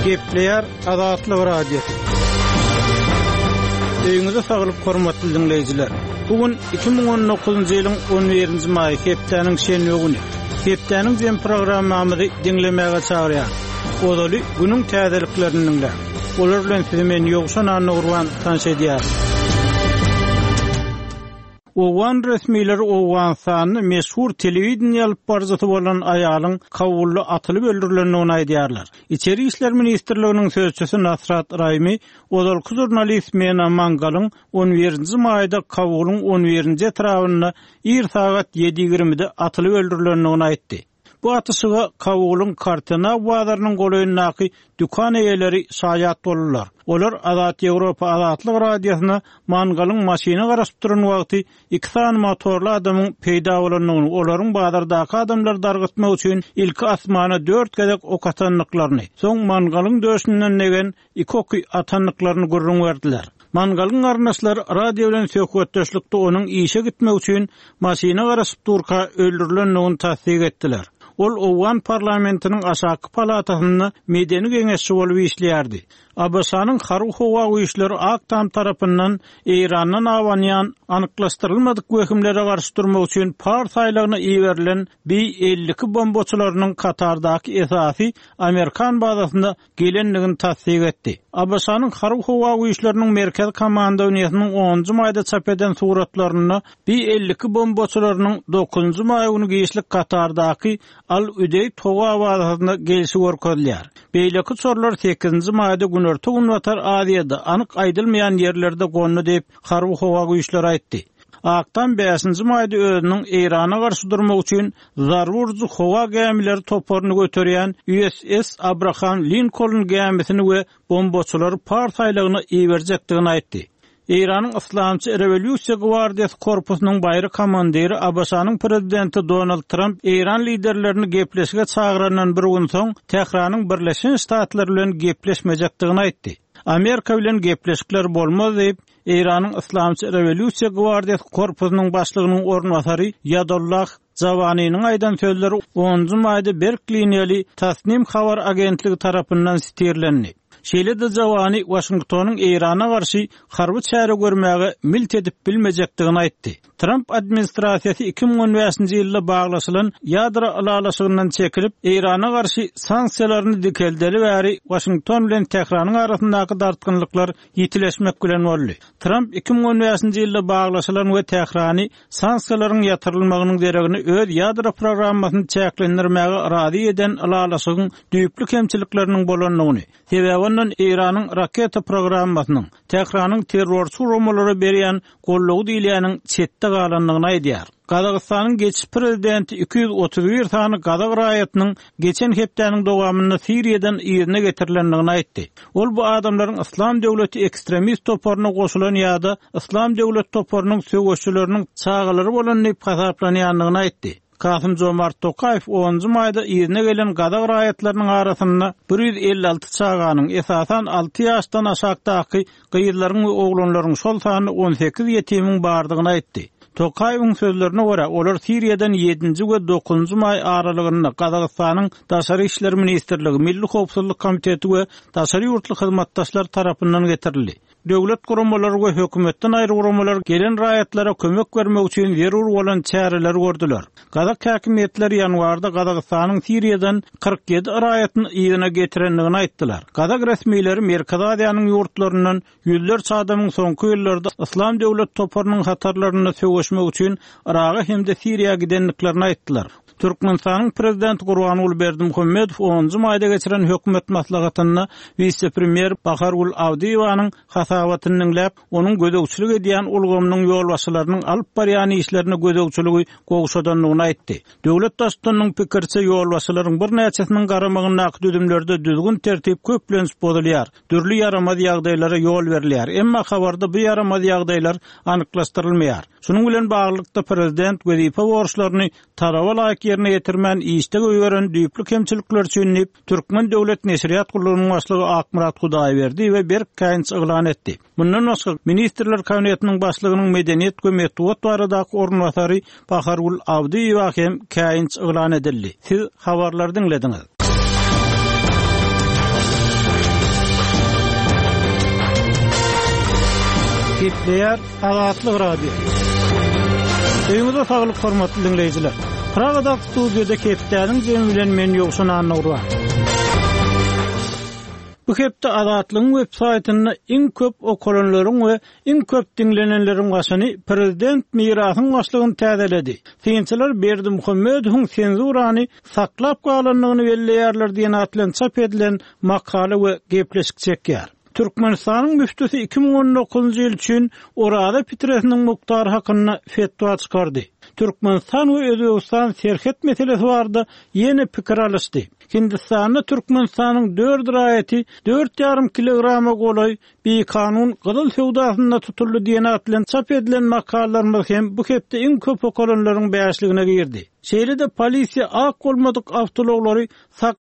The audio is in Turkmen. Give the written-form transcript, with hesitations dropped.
Gepleyer Azatlyk Radiosu. Öňüňizde saglyk hormatly dinleýijiler. Bugün 2019-njy ýylyň 11-nji maý hepdeniň şenbe güni. Hepdeniň jem programmamy dinlemäge çagyrýar. Odaly günüň täzeliklerini dinler. Olar bilen sizi men ýogşan Nurwan tanşedýär. Owan resmiler owan sany meşhur telewizion alyp barjaty bolan aýalyň kawully atylyp öldürilendigini aýdýarlar. İçeri işler ministrliginiň sözçüsi Nasrat Raimi, odalky jurnalist Mena Mangalyň 11-nji maýda kawulyň 11-nji etrawyna 1 saat 7:20-de atylyp öldürilendigini aýtdy. Bu atyşyga kawulyň Kartena wadarynyň goýundaky dükan eýeleri şaýat bolurlar. Olar Azat Ýewropa Azatlyk Radiosyna Mangalyň maşyna garaşyp duran wagty 2 sany motorly adamyň peýda bolanyny, olaryň badardaky adamlar dargatmak üçin ilki asmana 4 gezek ok atanlyklaryny, soň Mangalyň döşünden negen 2 ok atanlyklaryny görüň berdiler. Mangalyň arnaşlary radio bilen söhbetdeşlikde onuň işe gitmek üçin maşyna garaşyp durka öldürilendigini tasdik etdiler. Ol Owan parlamentiniň aşaky palatasyna medeni geňeşçi bolup işleýärdi. Abasanyň Haruh Howa güýçleri Aktam tarapyndan Eýrandan awanýan anyklaşdyrylmadyk wekimlere garşy durmak üçin par saýlagyna iýerilen B-52 bombaçylarynyň Katardaky esasy Amerikan bazasynda gelendigini tasdik etdi. Abasanyň Haruh Howa güýçleriniň merkez komanda uniýasynyň 10-njy maýda çap eden suratlaryny B-52 bombaçylarynyň 9-njy maý güni geçlik Katardaky Al-Udeyd Howa bazasynda gelişi görkezdiler. Beýleki çorlar 8-nji maýda günörtü günwatar Aziýada anyk aýdylmaýan ýerlerde gonu diýip Haruh Howa güýçleri aýtdy. Aktan 5-nji maýda özüniň Eýrana garşy durmak üçin zarurjy howa gemileri toporunu göterýän USS Abraham Lincoln gemisini we bombaçylary par saýlagyna iýerjekdigini aýtdy. Eýranyň Islamçy Rewolýusiýa Gwardiýasy korpusynyň baýry komandiri Abasanyň prezidenti Donald Trump Eýran liderlerini gepleşige çagyrandan bir gün soň Tehranyň Birleşen Ştatlar bilen gepleşmejekdigini aýtdy. Amerika bilen gepleşikler bolmaz diýip Eýranyň Islamçy Rewolýusiýa Gwardiýasy korpusynyň başlygynyň ornwasary Yadullah Zawanynyň aýdan sözleri 10-njy maýda Berkeley Tasnim habar agentligi tarapyndan siterlendi. Şeýle-de Zawany Washingtonyň Eýrana garşy harby çäre görmäge milt edip bilmejekdigini aýtdy. Trump administrasiýasy 2015-nji ýylda baglaşylan ýadro alalaşygyndan çekilip Eýrana garşy sanksiýalaryny dikeldeli bäri Washington bilen Tehranyň arasyndaky dartgynlyklar ýitileşmek bilen boldy. Trump 2015-nji ýylda baglaşylan we Tehrany sanksiýalaryň ýatyrylmagynyň deregini öz ýadro programmasyny çäklendirmäge razy eden alalaşygyň düýpli kemçilikleriniň bolanlygyny, sebäbi Eýranyň raketa programmasynyň Tehranyň terrorçy romalary berýän gollugy diýilýäniň çetde galanlygyny aýdýar. Kazakstanyň geçiş prezidenti 231 sany Kazak raýatynyň geçen hepdeniň dowamyny Siriýadan ýerine getirilendigini aýtdy. Ol bu adamlaryň İslam döwleti ekstremist toporuna goşulan ýa-da İslam döwlet toporunyň söwüşçüleriniň çağalary bolan diýip hasaplanýandygyny aýtdy. Kasım-Jomart Tokayew 10-njy maýda ýerine gelen Kazak raýatlarynyň arasyna 156 çağanyň esasan 6 ýaşdan aşagdaky gyýylaryň we oglanlaryň şol sany 18 ýetimiň bardygyny aýtdy. Tokayewiň sözlerine görä, olar Siriýadan 7-nji we 9-njy maý aralygynda Kazakstanyň Daşary işler ministrligi, Milli Howpsuzlyk komiteti we daşary ýurtly hyzmatdaşlar tarapyndan getirildi. Döwlet guramalary we hökümetden aýry guramalar gelen raýatlara kömek bermek üçin zerur bolan çäreler gördüler. Kazak häkimetleri ýanwarda Kazakstanyň Siriýadan 47 raýatyny ýygyna getirendigini aýtdylar. Kazak resmileri Merkez Aziýanyň ýurtlaryndan ýüzlerçe adamyň soňky ýyllarda İslam döwlet toporunyň hatarlaryna söwüşmek üçin Iraga hem de Siriýa gidenliklerini aýtdylar. Türkmenistanyň prezidenti Gurbanuly Berdimuhammedow 10-njy maýda geçiren hökümet maslahatyna vice-premier Baharul Awdiýewanyň hasabatyny dinläp, onuň gödөгçilik edýän ulgamynyň ýolbaşçylarynyň alyp barýan işlerine gödөгçiligi gowşadanlygyny aýtdy. Döwlet daşdynyň pikirçe ýolbaşçylaryň bir näçesiniň garamagyndaky düzümlerde düzgün tertip köplenip bolýar. Dürli yaramaz ýagdaýlara ýol berilýär. Emma habarda bu yaramaz ýagdaýlar anyklaşdyrylmaýar. Şunun bilen baglykda prezident wezife borçlaryny taraba laýyk ýerine ýetirmän işde göýgören düýpli kemçilikler üçin Türkmen döwlet neşriýat gurulunyň başlygy Akmurat Hudaýberdi we Berk Kaýynç eglan etdi. Bundan başga ministrler kabinetiniň başlygynyň medeniýet we metbuat baradaky ornwasary Baharul Awdiýew hem Kaýynç eglan edildi. Siz habarlary dinlediňiz. Gepleýär Azatlyk radio. Öňüňizde saglyk hormatly dinleýijiler. Pragada studiýada Kepdäniň jemi bilen men Ýogşan Anawra. Bu hepde Azatlyň websaýtyna iň köp okulanlaryň we iň köp dinlenenleriň başyny prezident mirasyň başlygyny täzeledi. Synçylar Berdimuhammedowyň senzurany saklap galanlygyny belleýärler diýen atlan çap edilen makala we gepleşik çekýär. Türkmenistanyň müftüsi 2019-njy ýyl üçin orada Pitresiniň muktary hakyna fetwa çykardy. Türkmenistan we Özbegistan serhet meselesi barada ýene pikir alışdy. Hindistanda Türkmenistanyň 4 raýaty 4,5 kilograma golay bir kanun gyzyl sowdasynda tutuldy diýen atlan çap edilen makalalarymyz hem bu hepde iň köp okulanlaryň bäşligine girdi. Şeýle-de polisiýa ak bolmadyk awtologary